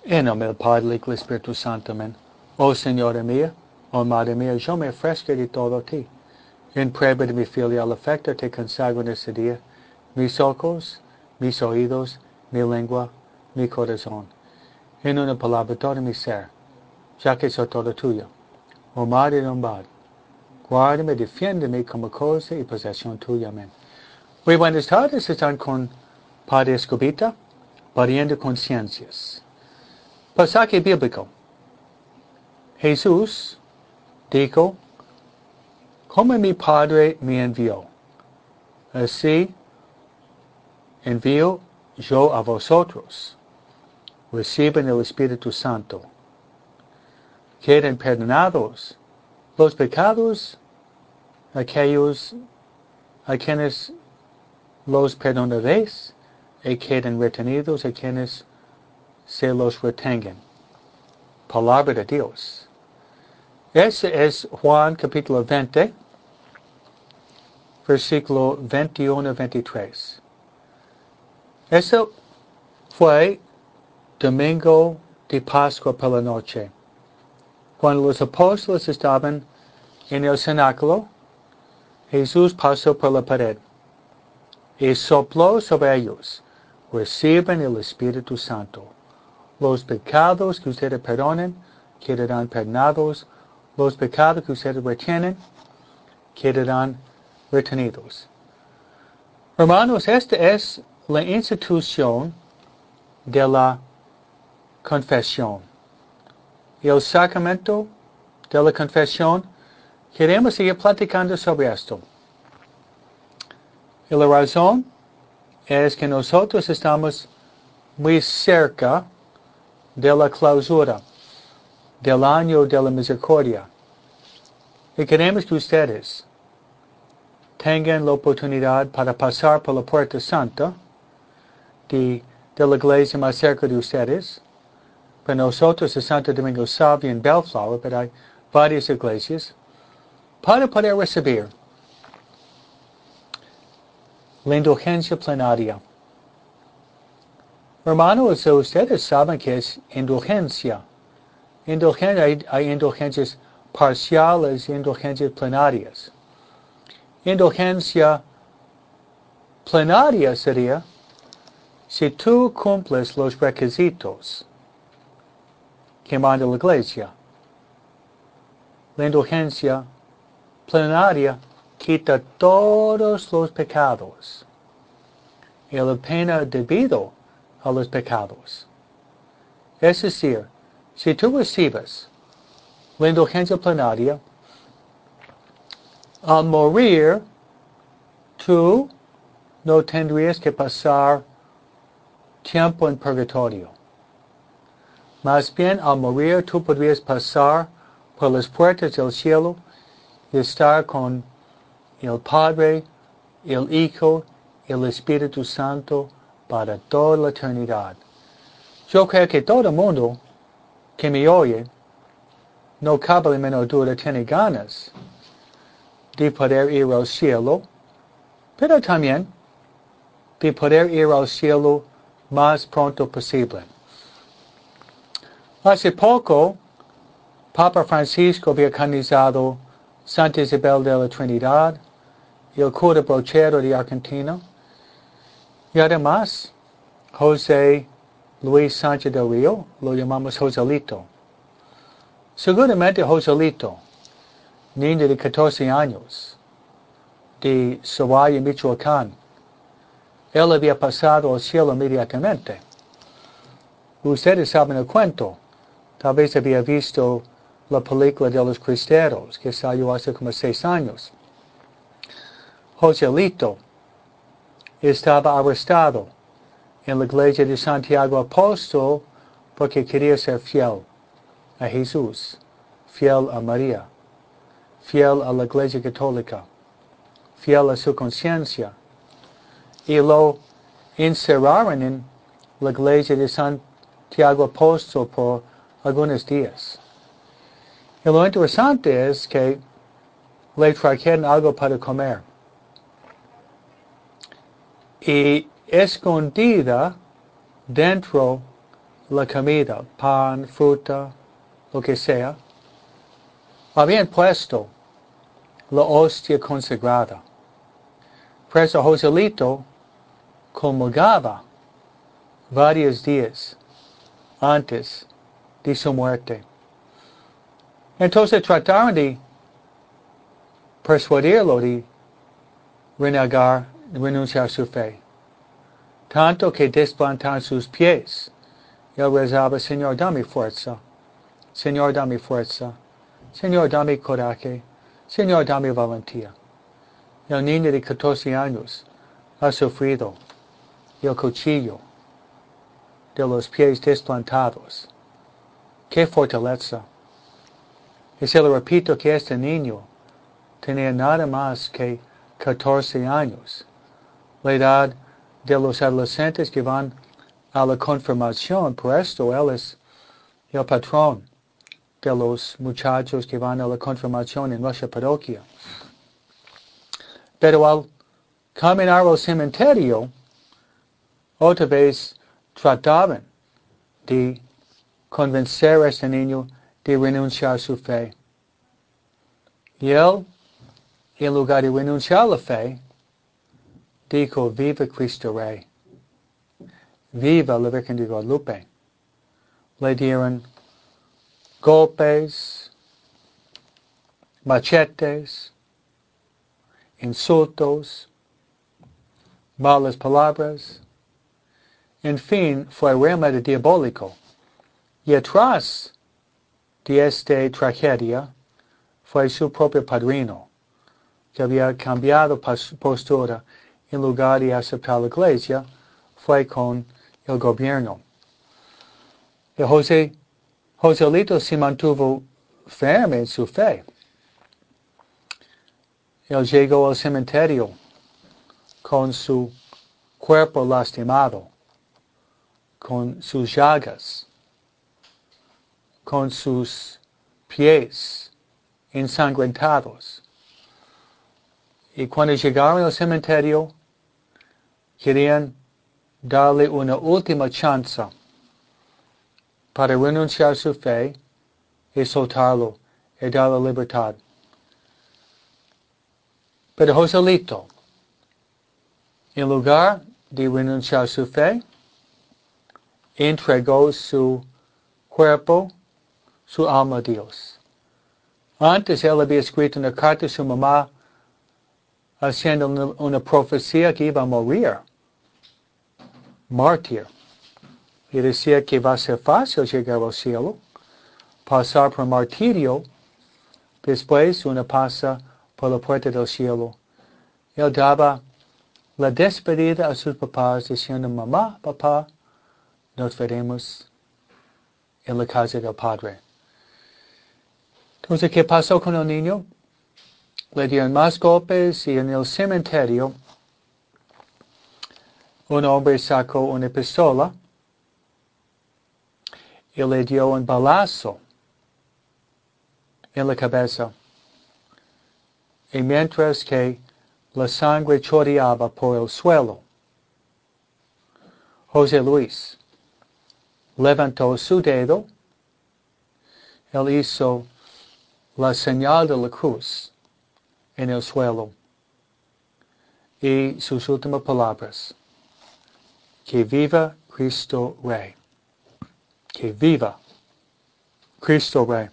En nombre del Padre, del Hijo y del Espíritu Santo, amén. Oh Señora mía, oh Madre mía, yo me ofrezco de todo a ti. En prueba de mi filial afecto te consagro en este día mis ojos, mis oídos, mi lengua, mi corazón. En una palabra, todo mi ser, ya que soy todo tuyo. Oh Madre de bondad, guárdame, defiéndeme como cosa y posesión tuya. Amén. Muy buenas tardes, están con Padre Escobita, pariendo conciencias. Pasaje bíblico. Jesús dijo, como mi Padre me envió, así envío yo a vosotros. Reciben el Espíritu Santo. Queden perdonados los pecados aquellos a quienes los perdonaréis y queden retenidos a quienes se los retengan. Palabra de Dios. Ese es Juan capítulo 20, versículo 21-23. Eso fue domingo de Pascua por la noche. Cuando los apóstoles estaban en el cenáculo, Jesús pasó por la pared y sopló sobre ellos. Reciben el Espíritu Santo. Los pecados que ustedes perdonen quedarán perdonados. Los pecados que ustedes retienen quedarán retenidos. Hermanos, esta es la institución de la confesión. El sacramento de la confesión, queremos seguir platicando sobre esto. Y la razón es que nosotros estamos muy cerca de la clausura del año de la misericordia. Y queremos que ustedes tengan la oportunidad para pasar por la puerta santa de la iglesia más cerca de ustedes. Para nosotros es Santo Domingo Savio en Bellflower, pero hay varias iglesias, para poder recibir la indulgencia plenaria. Hermanos, ustedes saben que es indulgencia. Hay indulgencias parciales y indulgencias plenarias. Indulgencia plenaria sería si tú cumples los requisitos que manda la iglesia. La indulgencia plenaria quita todos los pecados y la pena debido a los pecados. Es decir, si tú recibes la indulgencia plenaria, al morir, tú no tendrías que pasar tiempo en purgatorio. Más bien, al morir, tú podrías pasar por las puertas del cielo y estar con el Padre, el Hijo y el Espíritu Santo para toda la eternidad. Yo creo que todo el mundo que me oye, no cabe la menor duda, tiene ganas de poder ir al cielo, pero también de poder ir al cielo más pronto posible. Hace poco, Papa Francisco había canonizado Santa Isabel de la Trinidad, el cura Brochero de Argentina, y además José Luis Sánchez del Río, lo llamamos Joselito. Seguramente Joselito, niño de 14 años, de Celaya, Michoacán, él había pasado al cielo inmediatamente. Ustedes saben el cuento. Tal vez había visto la película de los cristeros, que salió hace como 6 años. Joselito estaba arrestado en la iglesia de Santiago Apóstol porque quería ser fiel a Jesús, fiel a María, fiel a la iglesia católica, fiel a su conciencia. Y lo encerraron en la iglesia de Santiago Apóstol por algunos días. Y lo interesante es que le trajeron algo para comer. Y escondida dentro la comida, pan, fruta, lo que sea, habían puesto la hostia consagrada. Por eso Joselito comulgaba varios días antes de su muerte. Entonces trataron de persuadirlo de renunciar a su fe. Tanto que desplantaron sus pies. Él rezaba, Señor, dame fuerza. Señor, dame fuerza. Señor, dame coraje. Señor, dame valentía. El niño de 14 años ha sufrido el cuchillo de los pies desplantados. ¡Qué fortaleza! Y se lo repito que este niño tenía nada más que 14 años, la edad de los adolescentes que van a la confirmación. Por esto él es el patrón de los muchachos que van a la confirmación en nuestra parroquia. Pero al caminar al cementerio, otra vez trataban de convencer a este niño de renunciar a su fe. Y él, en lugar de renunciar a la fe, dijo, viva Cristo Rey, viva la Virgen de Guadalupe. Le dieron golpes, machetes, insultos, malas palabras. En fin, fue realmente diabólico. Y atrás de esta tragedia fue su propio padrino, que había cambiado postura. En lugar de aceptar la iglesia, fue con el gobierno. Y Joselito se mantuvo firme en su fe. Él llegó al cementerio con su cuerpo lastimado, con sus llagas, con sus pies ensangrentados. Y cuando llegaron al cementerio, querían darle una última chance para renunciar a su fe y soltarlo y darle libertad. Pero Joselito, en lugar de renunciar a su fe, entregó su cuerpo, su alma a Dios. Antes él había escrito una carta a su mamá haciendo una profecía que iba a morir, mártir. Y decía que va a ser fácil llegar al cielo, pasar por martirio, después uno pasa por la puerta del cielo. Él daba la despedida a sus papás diciendo, mamá, papá, nos veremos en la casa del Padre. Entonces, ¿qué pasó con el niño? Le dieron más golpes y en el cementerio un hombre sacó una pistola y le dio un balazo en la cabeza. Y mientras que la sangre chorreaba por el suelo, José Luis levantó su dedo, él hizo la señal de la cruz en el suelo y sus últimas palabras, que viva Cristo Rey, que viva Cristo Rey.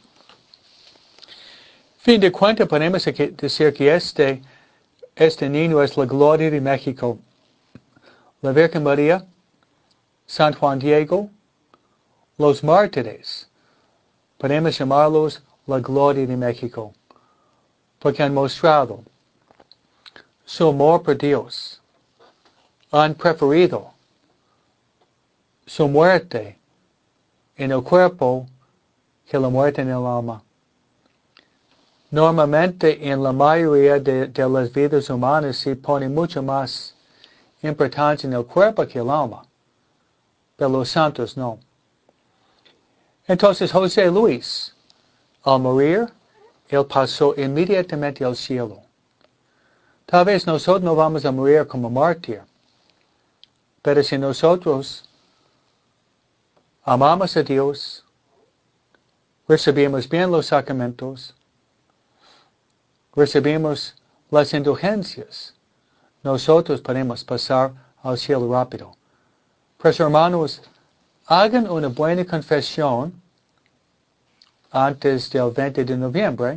Fin de cuentas podemos decir que este niño es la gloria de México. La Virgen María, San Juan Diego, los mártires, podemos llamarlos la gloria de México, porque han mostrado su amor por Dios, han preferido su muerte en el cuerpo que la muerte en el alma. Normalmente en la mayoría de las vidas humanas se pone mucho más importancia en el cuerpo que el alma, pero los santos no. Entonces José Luis, al morir, él pasó inmediatamente al cielo. Tal vez nosotros no vamos a morir como mártir, pero si nosotros amamos a Dios, recibimos bien los sacramentos, recibimos las indulgencias, nosotros podemos pasar al cielo rápido. Pues hermanos, hagan una buena confesión antes del 20 de noviembre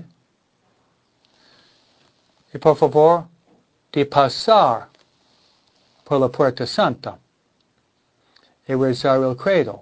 y por favor de pasar por la Puerta Santa y rezar el credo.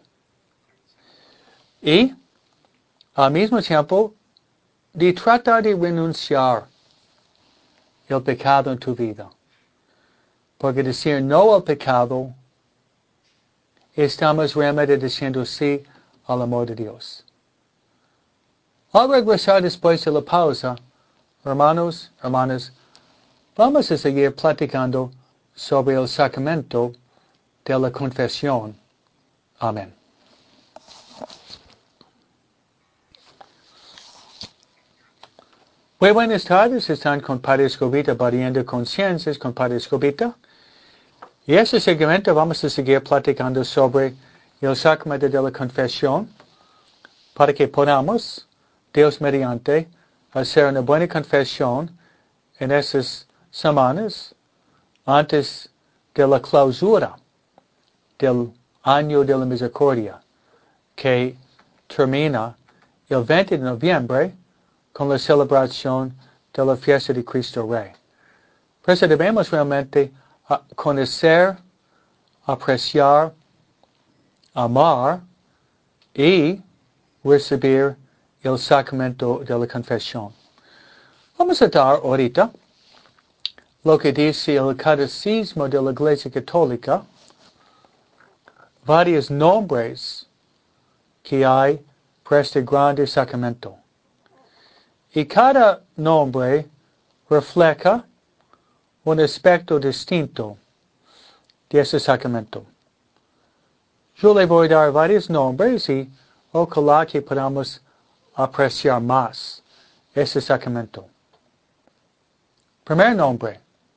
Y al mismo tiempo de tratar de renunciar el pecado en tu vida. Porque decir no al pecado, estamos realmente diciendo sí al amor de Dios. Al regresar después de la pausa, hermanos, hermanas, vamos a seguir platicando sobre el sacramento de la confesión. Amén. Muy buenas tardes, están con Padre Escobita, variando conciencias con Padre Escobita. Y este segmento vamos a seguir platicando sobre el sacramento de la confesión para que podamos, Dios mediante, hacer una buena confesión en esas semanas antes de la clausura del año de la misericordia que termina el 20 de noviembre con la celebración de la fiesta de Cristo Rey. Por eso debemos realmente conocer, apreciar, amar y recibir el sacramento de la confesión. Vamos a dar ahorita lo que dice el Catecismo de la Iglesia Católica, varios nombres que hay para este grande sacramento. Y cada nombre refleja un aspecto distinto de ese sacramento. Yo le voy a dar varios nombres y ojalá que podamos apreciar más ese sacramento. Primer nombre,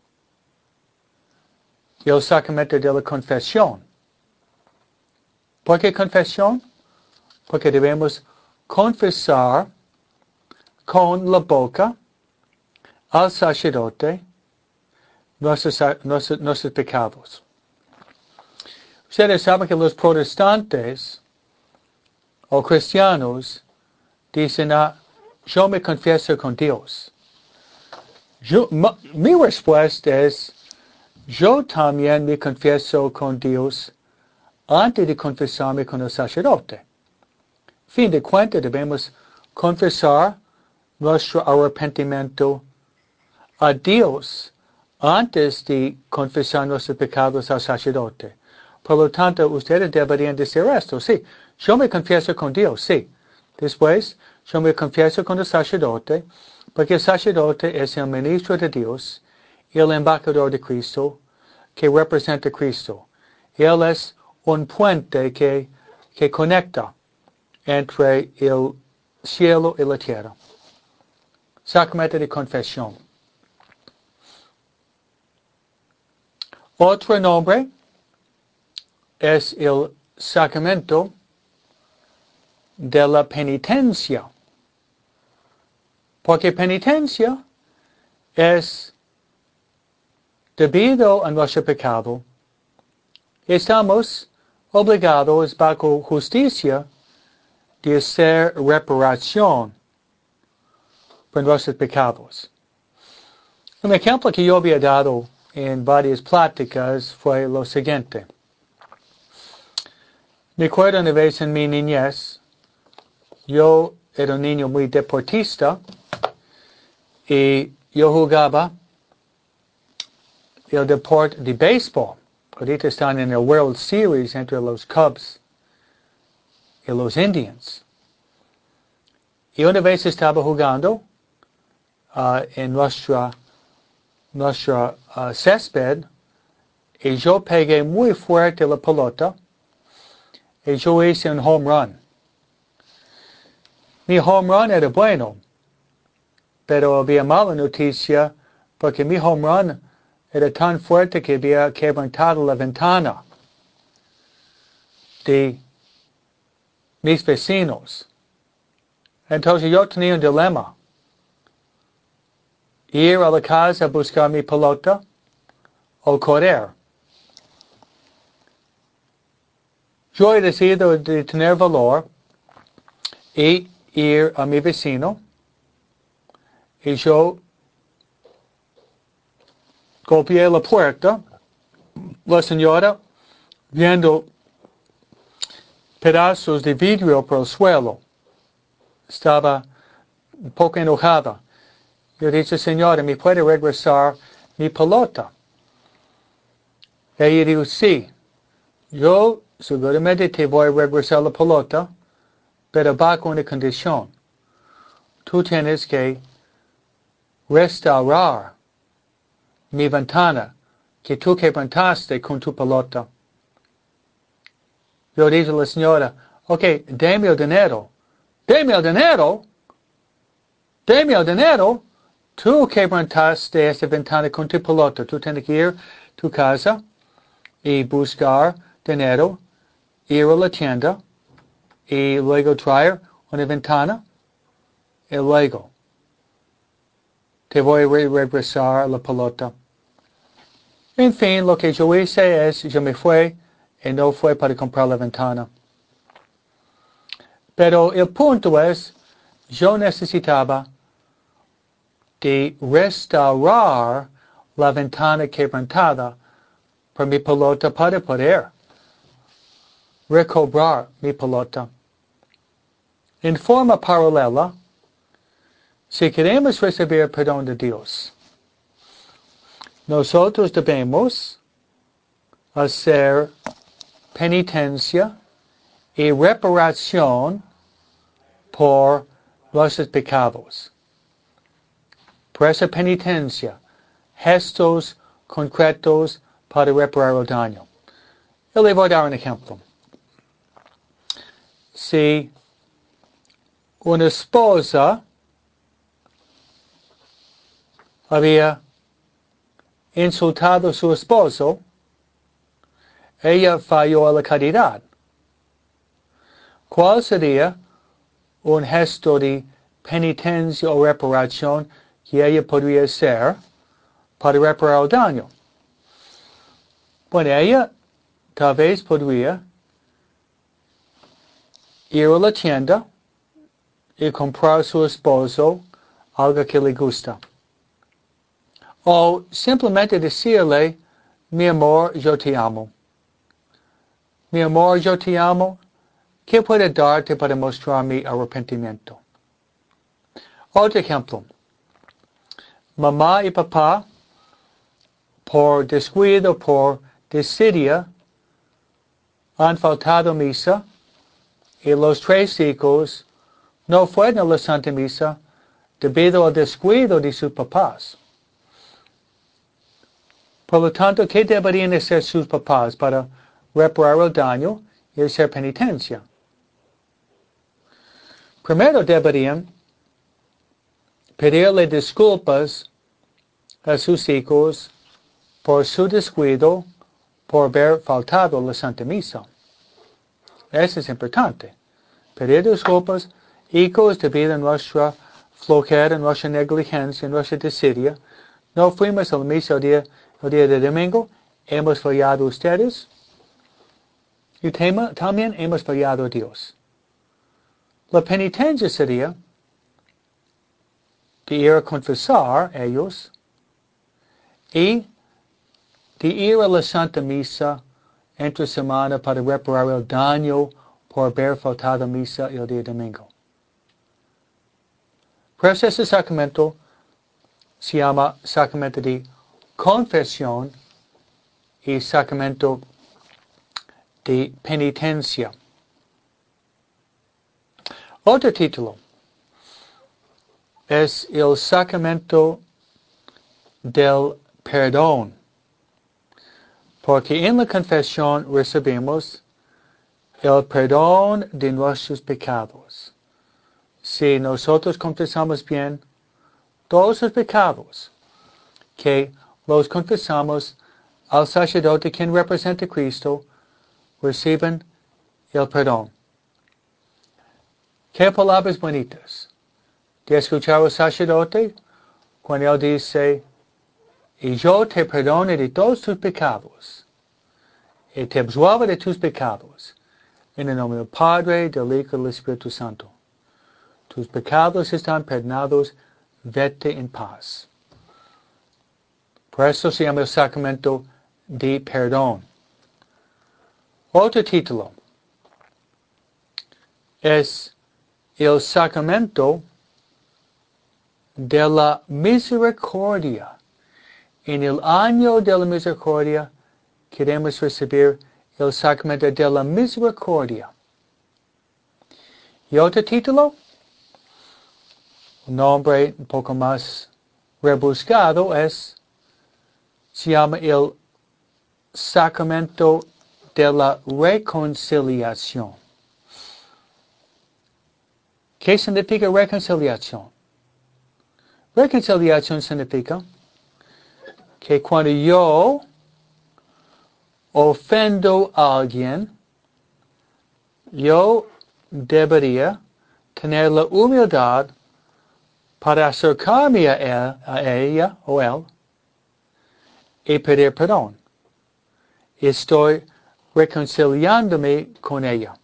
el sacramento de la confesión. ¿Por qué confesión? Porque debemos confesar con la boca al sacerdote nuestros pecados. Ustedes saben que los protestantes o cristianos dicen, yo me confieso con Dios. Mi respuesta es, yo también me confieso con Dios antes de confesarme con el sacerdote. Fin de cuentas, debemos confesar nuestro arrepentimiento a Dios antes de confesar nuestros pecados al sacerdote. Por lo tanto, ustedes deberían decir esto, sí, yo me confieso con Dios, sí. Después, yo me confieso con el sacerdote, porque el sacerdote es el ministro de Dios, el embajador de Cristo, que representa a Cristo. Él es un puente que conecta entre el cielo y la tierra. Sacramento de confesión. Otro nombre es el sacramento de la penitencia. Porque penitencia es debido a nuestro pecado. Estamos obligados bajo justicia de hacer reparación por nuestros pecados. Un ejemplo que yo había dado en varias pláticas fue lo siguiente. Me acuerdo una vez en mi niñez, yo era un niño muy deportista y yo jugaba el deporte de béisbol. Ahorita están en el World Series entre los Cubs y los Indians. Y una vez estaba jugando en nuestra césped y yo pegué muy fuerte la pelota y yo hice un home run. Mi home run era bueno, pero había mala noticia porque mi home run era tan fuerte que había quebrantado la ventana de mis vecinos. Entonces yo tenía un dilema. Ir a la casa a buscar mi pelota o correr. Yo he decidido de tener valor y ir a mi vecino y yo golpeé la puerta. La señora, viendo pedazos de vidrio por el suelo, estaba un poco enojada. Yo dije, señora, ¿me puede regresar mi pelota? Ella dijo, sí, yo seguramente te voy a regresar la pelota, pero bajo una condición. Tú tienes que restaurar mi ventana que tú quebrantaste con tu pelota. Yo dije a la señora, ok, deme el dinero. ¿Deme el dinero? ¿Deme el dinero? Tú quebrantaste esta ventana con tu pelota. Tú tienes que ir a tu casa y buscar dinero, ir a la tienda y luego traer una ventana y luego te voy a regresar la pelota. En fin, lo que yo hice es, yo me fui y no fue para comprar la ventana. Pero el punto es, yo necesitaba de restaurar la ventana quebrantada por mi pelota para poder recobrar mi pelota. En forma paralela, si queremos recibir el perdón de Dios, nosotros debemos hacer penitencia y reparación por nuestros pecados. Por esa penitencia, gestos concretos para reparar el daño. Yo le voy a dar un ejemplo. Si una esposa había insultado a su esposo, ella falló a la caridad. ¿Cuál sería un gesto de penitencia o reparación que ella podría hacer para reparar el daño? Bueno, ella tal vez podría ir a la tienda y comprar a su esposo algo que le gusta. O simplemente decirle, mi amor, yo te amo. Mi amor, yo te amo. ¿Qué puedo darte para mostrar mi arrepentimiento? Otro ejemplo. Mamá y papá, por descuido, por desidia, han faltado a misa y los 3 hijos no fueron a la Santa Misa debido al descuido de sus papás. Por lo tanto, ¿qué deberían hacer sus papás para reparar el daño y hacer penitencia? Primero deberían pedirle disculpas a sus hijos por su descuido, por haber faltado a la Santa Misa. Eso es importante. Pedir disculpas, hijos, debido a nuestra flojera, nuestra negligencia, nuestra desidia. No fuimos a la misa el día de domingo, hemos fallado a ustedes y también hemos fallado a Dios. La penitencia sería de ir a confesar a ellos y de ir a la Santa Misa entre semana para reparar el daño por haber faltado a misa el día domingo. Pues ese sacramento se llama sacramento de confesión y sacramento de penitencia. Otro título es el sacramento del perdón, porque en la confesión recibimos el perdón de nuestros pecados. Si nosotros confesamos bien todos los pecados, que los confesamos al sacerdote quien representa a Cristo, reciben el perdón. Qué palabras bonitas de escuchar al sacerdote cuando él dice, y yo te perdono de todos tus pecados, y te absolvo de tus pecados, en el nombre del Padre, del Hijo y del Espíritu Santo. Tus pecados están perdonados, vete en paz. Por eso se llama el sacramento de perdón. Otro título es el sacramento de la misericordia. En el año de la misericordia queremos recibir el sacramento de la misericordia. Y otro título, un nombre un poco más rebuscado, se llama el sacramento de la reconciliación. ¿Qué significa reconciliación? Reconciliación significa que cuando yo ofendo a alguien, yo debería tener la humildad para acercarme a ella o él y pedir perdón. Estoy reconciliándome con ella.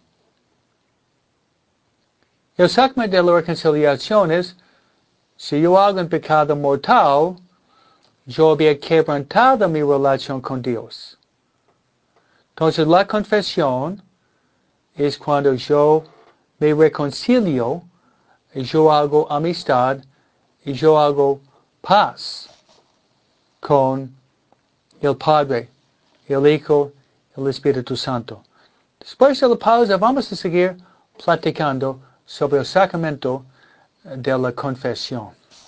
El sacramento de la reconciliación es, si yo hago un pecado mortal, yo había quebrantado mi relación con Dios. Entonces la confesión es cuando yo me reconcilio, y yo hago amistad, y yo hago paz con el Padre, el Hijo, el Espíritu Santo. Después de la pausa vamos a seguir platicando sobre el sacramento de la confesión.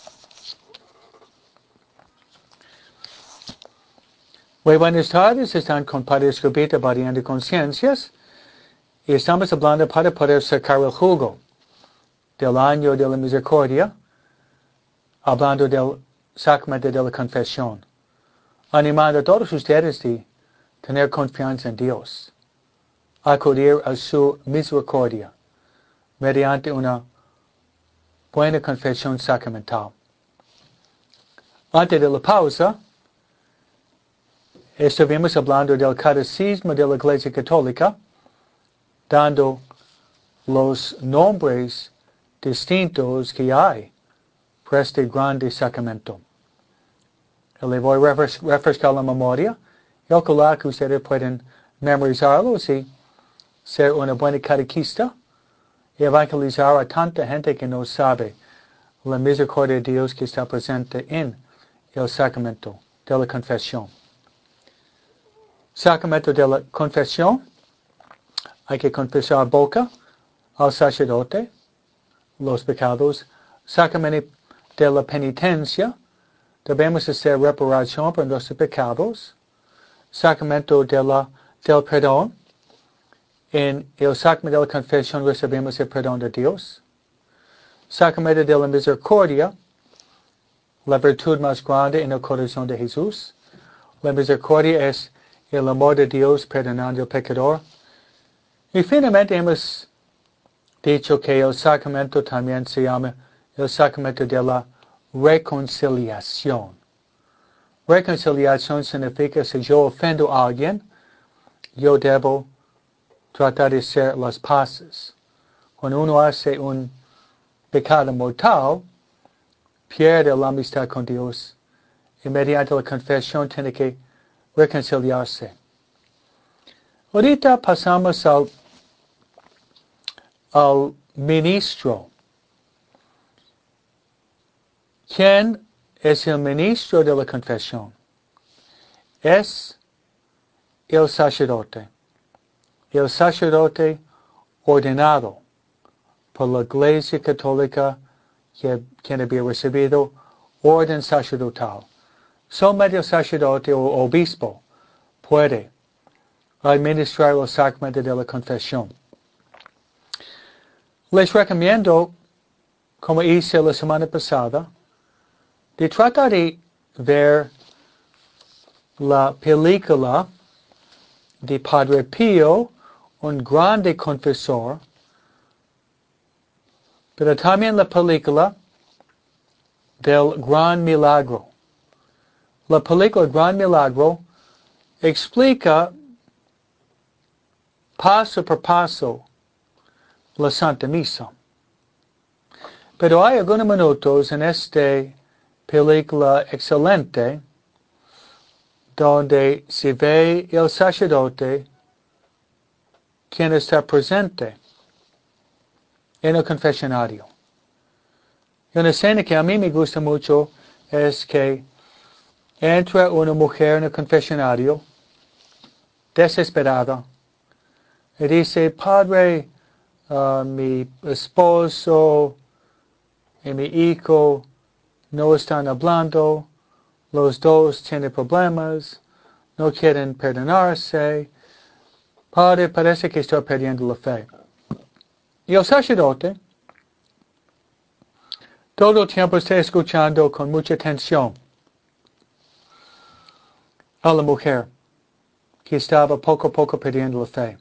Muy buenas tardes, están con Padre Escobita variando conciencias y estamos hablando para poder sacar el jugo del año de la misericordia, hablando del sacramento de la confesión, animando a todos ustedes de tener confianza en Dios, acudir a su misericordia mediante una buena confesión sacramental. Antes de la pausa, estuvimos hablando del catecismo de la Iglesia Católica, dando los nombres distintos que hay para este grande sacramento. Le voy a refrescar la memoria. Y ojalá que ustedes pueden memorizarlo y ser una buena catequista y evangelizar a tanta gente que no sabe la misericordia de Dios que está presente en el sacramento de la confesión. Sacramento de la confesión, hay que confesar boca al sacerdote los pecados. Sacramento de la penitencia, debemos hacer reparación por nuestros pecados. Sacramento del perdón, en el sacramento de la confesión recibimos el perdón de Dios. Sacramento de la misericordia, la virtud más grande en el corazón de Jesús. La misericordia es el amor de Dios perdonando al pecador. Y finalmente hemos dicho que el sacramento también se llama el sacramento de la reconciliación. Reconciliación significa si yo ofendo a alguien, yo debo tratar de hacer las paces. Cuando uno hace un pecado mortal, pierde la amistad con Dios y mediante la confesión tiene que reconciliarse. Ahorita pasamos al ministro. ¿Quién es el ministro de la confesión? Es el sacerdote. El sacerdote ordenado por la Iglesia Católica quien había recibido orden sacerdotal. Solamente el sacerdote o obispo puede administrar el sacramento de la confesión. Les recomiendo, como hice la semana pasada, de tratar de ver la película de Padre Pío, un grande confesor, pero también la película del Gran Milagro. La película Gran Milagro explica paso por paso la Santa Misa. Pero hay algunos minutos en esta película excelente donde se ve el sacerdote quien está presente en el confesionario. Y una escena que a mí me gusta mucho es que entra una mujer en el confesionario desesperada y dice, Padre, mi esposo y mi hijo no están hablando, los dos tienen problemas, no quieren perdonarse, Padre, parece que estoy perdiendo la fe. Y el sacerdote todo el tiempo está escuchando con mucha atención a la mujer que estaba poco a poco perdiendo la fe.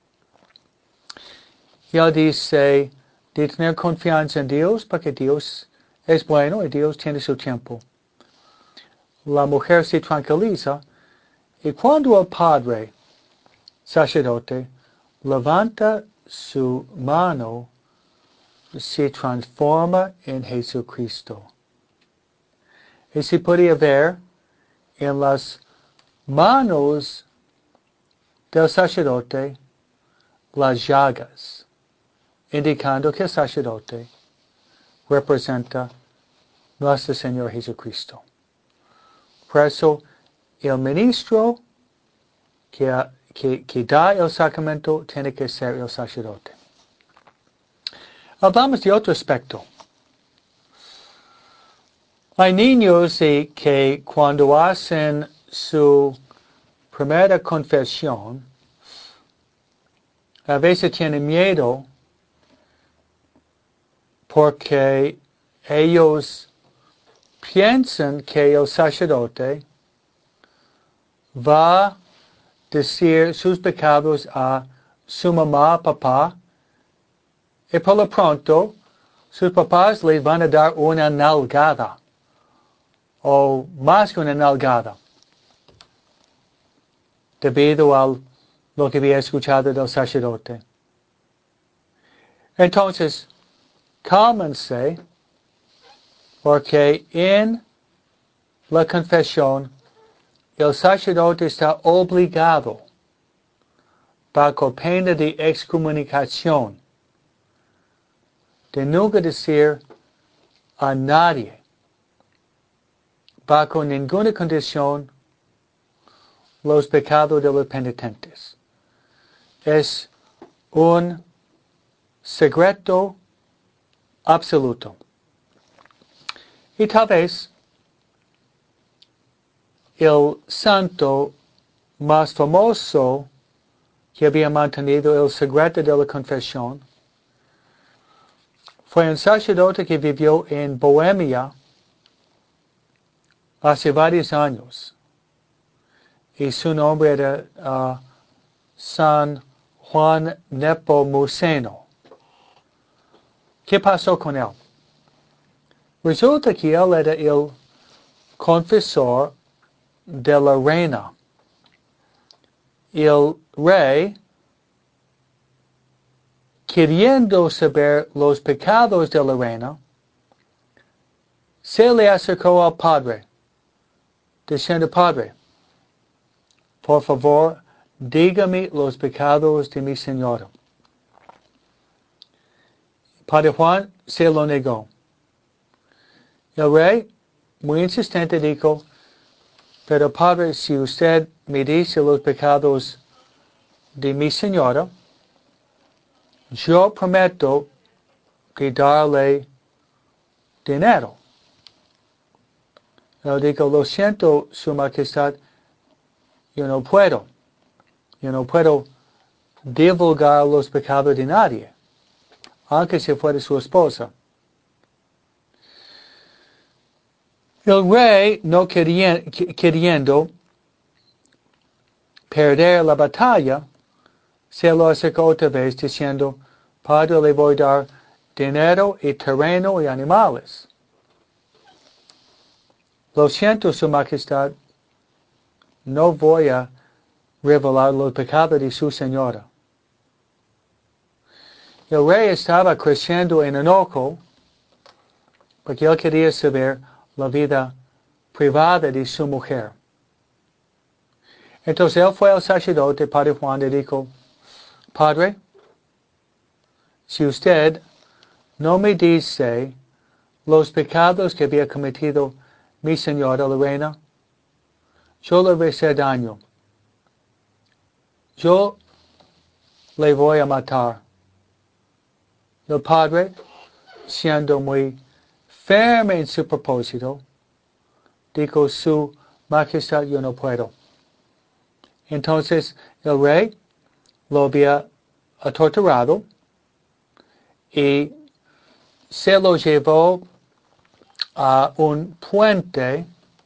Y él dice de tener confianza en Dios porque Dios es bueno y Dios tiene su tiempo. La mujer se tranquiliza y cuando el padre sacerdote levanta su mano, se transforma en Jesucristo. Y se podía ver en las manos del sacerdote las llagas, indicando que el sacerdote representa nuestro Señor Jesucristo. Por eso, el ministro que da el sacramento tiene que ser el sacerdote. Hablamos de otro aspecto. Hay niños que cuando hacen su primera confesión, a veces tienen miedo porque ellos piensan que el sacerdote va a decir sus pecados a su mamá, papá, y por lo pronto sus papás les van a dar una nalgada, o más que una nalgada, debido a lo que había escuchado del sacerdote. Entonces, cálmense, porque en la confesión el sacerdote está obligado, bajo pena de excomunicación, de nunca decir a nadie, bajo ninguna condición, los pecados de los penitentes. Es un secreto absoluto. Y tal vez el santo más famoso que había mantenido el secreto de la confesión fue un sacerdote que vivió en Bohemia hace varios años. Y su nombre era San Juan Nepomuceno. ¿Qué pasó con él? Resulta que él era el confesor de la reina. El rey, queriendo saber los pecados de la reina, se le acercó al padre, diciendo, Padre, por favor, dígame los pecados de mi señora. Padre Juan se lo negó. El rey, muy insistente, dijo, pero Padre, si usted me dice los pecados de mi señora, yo prometo de darle dinero. Él dijo, lo siento, Su Majestad, yo no puedo divulgar los pecados de nadie, aunque si fuera su esposa. El rey, no queriendo perder la batalla, se lo acercó otra vez diciendo, Padre, le voy a dar dinero y terreno y animales. Lo siento, Su Majestad, no voy a revelar los pecados de su señora. El rey estaba creciendo en enojo porque él quería saber la vida privada de su mujer. Entonces él fue al sacerdote, Padre Juan, y dijo, Padre, si usted no me dice los pecados que había cometido mi señora, la reina, yo le voy a hacer daño. Yo le voy a matar. El padre, siendo muy firme en su propósito, dijo, Su Majestad, yo no puedo. Entonces el rey lo había torturado y se lo llevó a un puente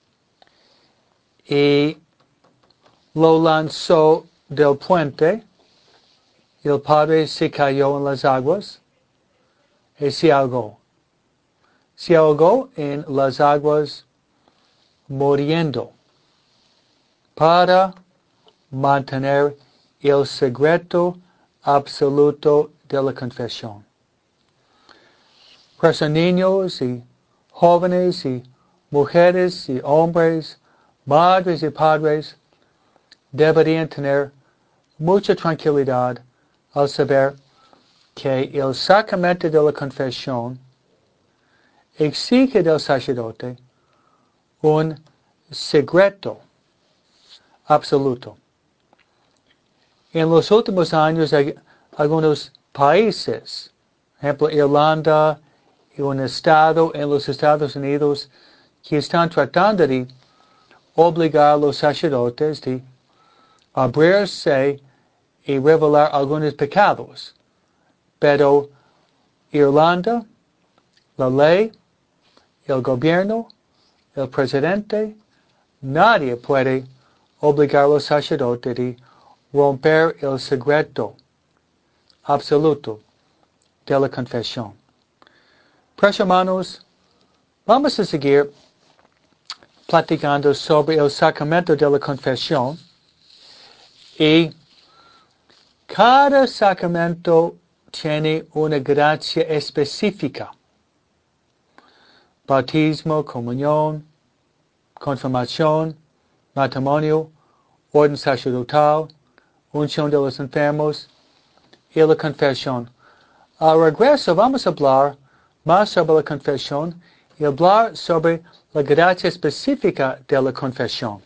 y lo lanzó del puente. El padre se cayó en las aguas y se ahogó. Se ahogó en las aguas muriendo para mantener el secreto absoluto de la confesión. Por eso niños y jóvenes y mujeres y hombres, madres y padres deberían tener mucha tranquilidad al saber que el sacramento de la confesión exige del sacerdote un secreto absoluto. En los últimos años hay algunos países, por ejemplo Irlanda y un estado en los Estados Unidos, que están tratando de obligar a los sacerdotes de abrirse y revelar algunos pecados. Pero Irlanda, la ley, el gobierno, el presidente, nadie puede obligar a los sacerdotes de romper el secreto absoluto de la confesión. Pues hermanos, vamos a seguir platicando sobre el sacramento de la confesión y cada sacramento tiene una gracia específica. Bautismo, comunión, confirmación, matrimonio, orden sacerdotal, unción de los enfermos y la confesión. Al regreso vamos a hablar más sobre la confesión y hablar sobre la gracia específica de la confesión.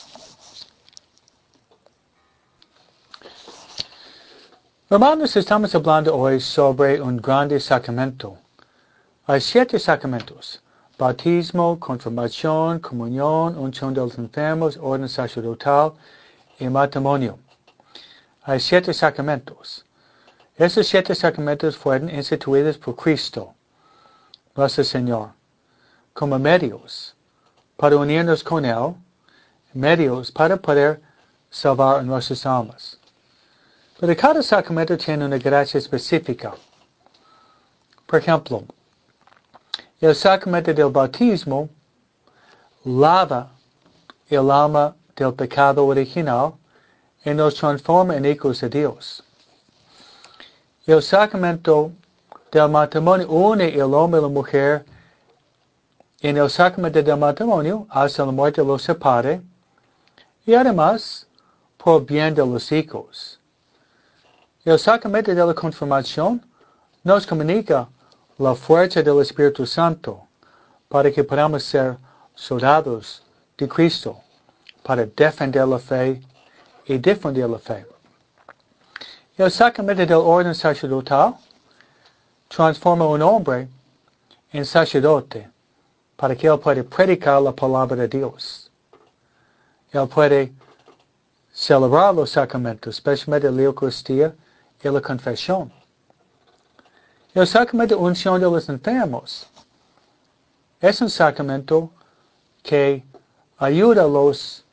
Hermanos, estamos hablando hoy sobre un grande sacramento. Hay 7 sacramentos: bautismo, confirmación, comunión, unción de los enfermos, orden sacerdotal y matrimonio. Hay 7 sacramentos. Estos 7 sacramentos fueron instituidos por Cristo, nuestro Señor, como medios para unirnos con Él, medios para poder salvar nuestras almas. Pero cada sacramento tiene una gracia específica. Por ejemplo, el sacramento del bautismo lava el alma del pecado original y nos transforma en hijos de Dios. El sacramento del matrimonio une el hombre y la mujer. En el sacramento del matrimonio, hasta la muerte los separe, y además, por bien de los hijos. El sacramento de la confirmación nos comunica la fuerza del Espíritu Santo para que podamos ser soldados de Cristo, para defender la fe y difundir la fe. El sacramento del orden sacerdotal transforma a un hombre en sacerdote para que él pueda predicar la palabra de Dios. Él puede celebrar los sacramentos, especialmente la Eucaristía y la confesión. El sacramento de unción de los enfermos es un sacramento que ayuda a los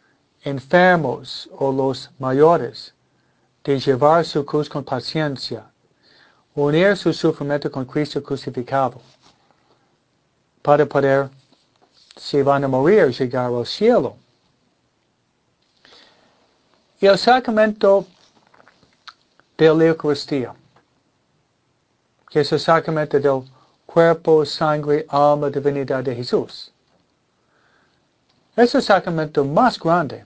enfermos o los mayores de llevar su cruz con paciencia. unir su sufrimiento con Cristo crucificado, para poder, si van a morir, llegar al cielo. Y el sacramento de la Eucaristía, que es el sacramento del cuerpo, sangre, alma, divinidad de Jesús. Es el sacramento más grande.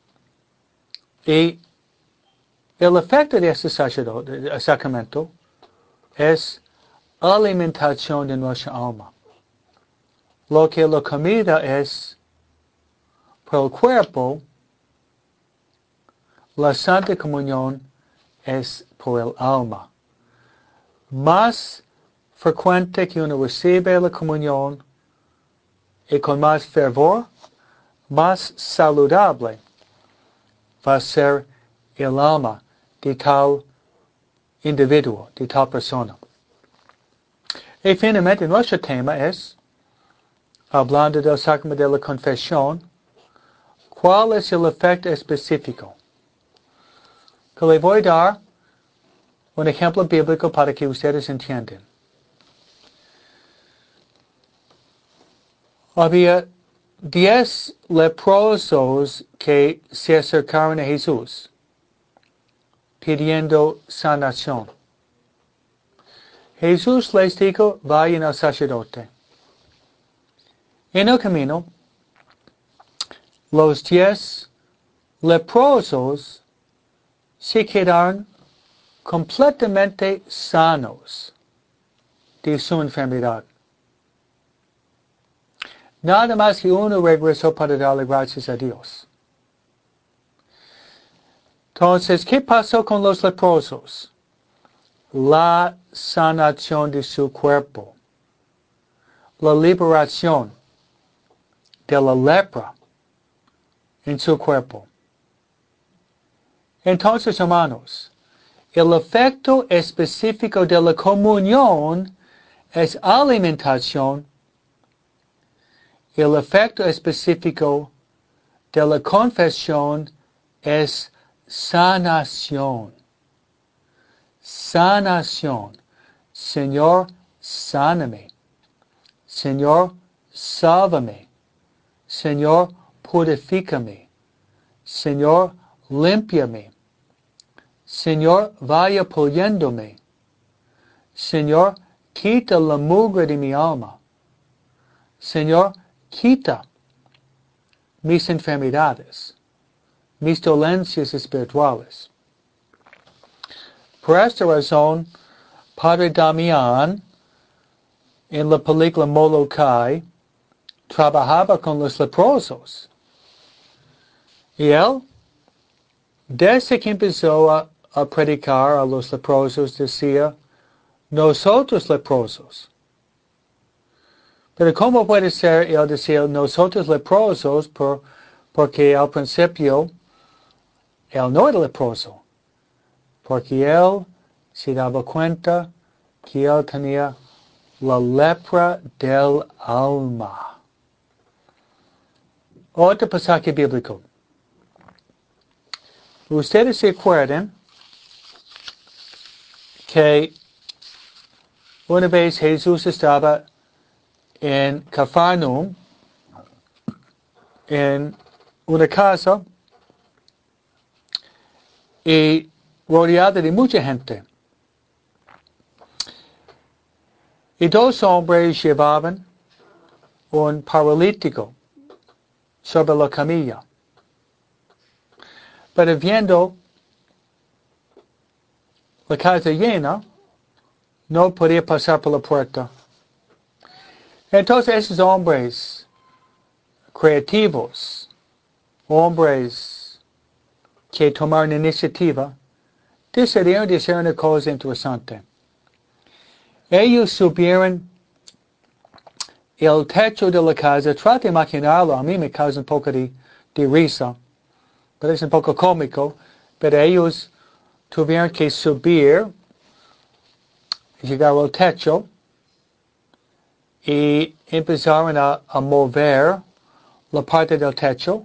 Y el efecto de este sacramento es alimentación de nuestra alma. Lo que la comida es por el cuerpo, la Santa Comunión es por el alma. Más frecuente que uno recibe la comunión y con más fervor, más saludable va a ser el alma de tal individuo, de tal persona. Y finalmente nuestro tema es, hablando del sacramento de la confesión, ¿cuál es el efecto específico? Que le voy a dar un ejemplo bíblico para que ustedes entiendan. Había 10 leprosos que se acercaron a Jesús pidiendo sanación. Jesús les dijo, vayan al sacerdote. En el camino, los 10 leprosos se quedaron completamente sanos de su enfermedad. Nada más que uno regresó para darle gracias a Dios. Entonces, ¿qué pasó con los leprosos? La sanación de su cuerpo. La liberación de la lepra en su cuerpo. Entonces, hermanos, el efecto específico de la comunión es alimentación. El efecto específico de la confesión es sanación. Sanación. Señor, sáname. Señor, sálvame. Señor, purifícame. Señor, límpiame. Señor, vaya puliéndome. Señor, quita la mugre de mi alma. Señor, quita mis enfermedades, mis dolencias espirituales. Por esta razón, Padre Damián, en la película Molokai, trabajaba con los leprosos. Y él, desde que empezó a predicar a los leprosos, decía, nosotros leprosos. Pero ¿cómo puede ser él decir nosotros leprosos porque al principio él no era leproso? Porque él se daba cuenta que él tenía la lepra del alma. Otro pasaje bíblico. Ustedes se acuerdan que una vez Jesús estaba en Cafarnaum, en una casa, y rodeado de mucha gente. Y 2 hombres llevaban un paralítico sobre la camilla. Pero viendo la casa llena, no podía pasar por la puerta. Entonces esos hombres creativos, hombres que tomaron iniciativa, decidieron hacer una cosa interesante. Ellos subieron el techo de la casa. Trate de imaginarlo, a mí me causa un poco de risa, pero es un poco cómico, pero ellos tuvieron que subir, llegar al techo, y empezaron a mover la parte del techo,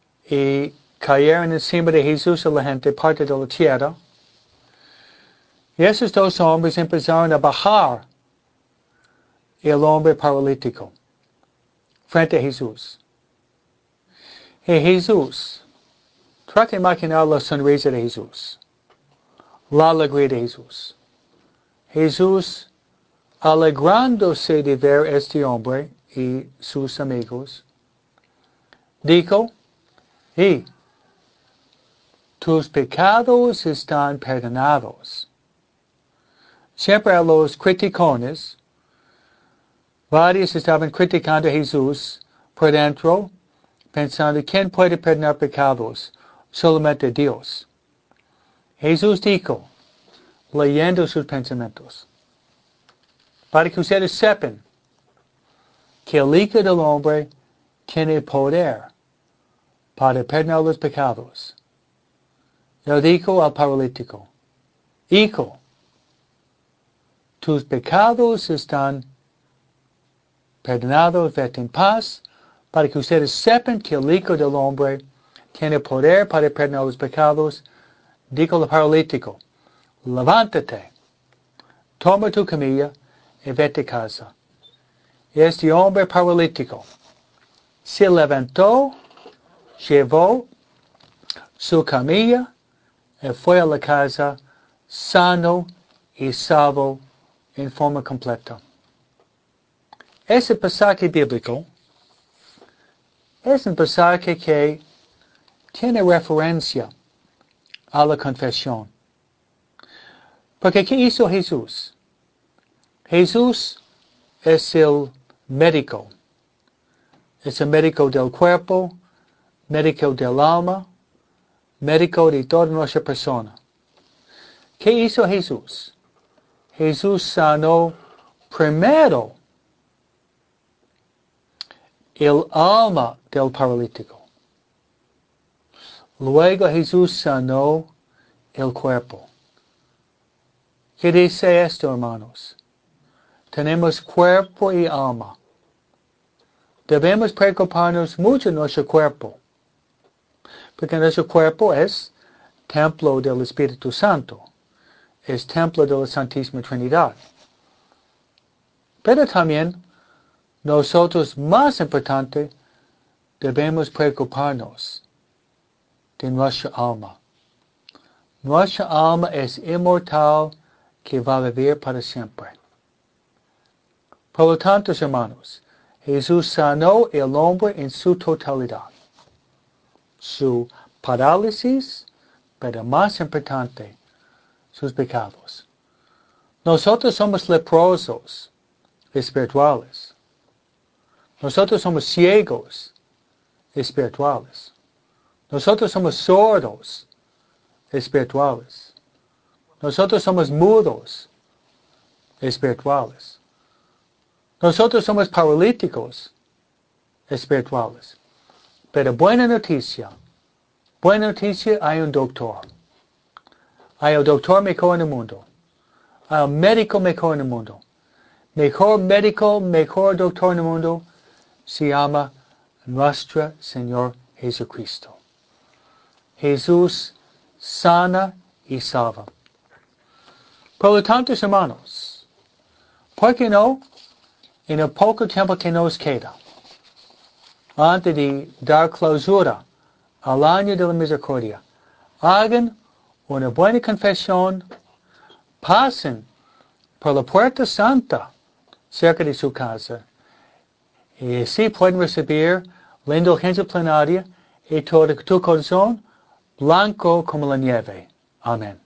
y cayeron encima de Jesús y la gente, parte de la tierra, Y esos dos hombres empezaron a bajar el hombre paralítico frente a Jesús. Y Jesús, trata de imaginar la sonrisa de Jesús, la alegría de Jesús. Jesús, alegrándose de ver a este hombre y sus amigos, dijo, y tus pecados están perdonados. Siempre a los criticones, varios estaban criticando a Jesús por dentro, pensando, ¿quién puede perdonar pecados? Solamente Dios. Jesús dijo, leyendo sus pensamientos, para que ustedes sepan que el Hijo del Hombre tiene poder para perdonar los pecados. Él dijo al paralítico, Hijo, tus pecados están perdonados, vete en paz, para que ustedes sepan que el Hijo del Hombre tiene poder para perdonar los pecados. Dijo al paralítico, levántate, toma tu camilla y vete a casa. Y este hombre paralítico se levantó, llevó su camilla y fue a la casa sano y salvo en forma completa. Ese pasaje bíblico es un pasaje que tiene referencia a la confesión. Porque ¿qué hizo Jesús? Jesús es el médico. Es el médico del cuerpo, médico del alma, médico de toda nuestra persona. ¿Qué hizo Jesús? Jesús sanó primero el alma del paralítico. Luego Jesús sanó el cuerpo. ¿Qué dice esto, hermanos? Tenemos cuerpo y alma. Debemos preocuparnos mucho de nuestro cuerpo, porque nuestro cuerpo es templo del Espíritu Santo, es templo de la Santísima Trinidad. Pero también nosotros, más importante, debemos preocuparnos de nuestra alma. Nuestra alma es inmortal, que va a vivir para siempre. Por lo tanto, hermanos, Jesús sanó el hombre en su totalidad. Su parálisis, pero más importante, sus pecados. Nosotros somos leprosos espirituales. Nosotros somos ciegos espirituales. Nosotros somos sordos espirituales. Nosotros somos mudos espirituales. Nosotros somos paralíticos espirituales. Pero buena noticia, hay un doctor. Hay el doctor mejor en el mundo. Hay un médico mejor en el mundo. Mejor médico, mejor doctor en el mundo se llama nuestro Señor Jesucristo. Jesús sana y salva. Por lo tanto, hermanos, ¿por qué no? En el poco tiempo que nos queda, antes de dar clausura al año de la misericordia, hagan una buena confesión, pasen por la puerta santa cerca de su casa y así pueden recibir la indulgencia plenaria y todo tu corazón blanco como la nieve. Amén.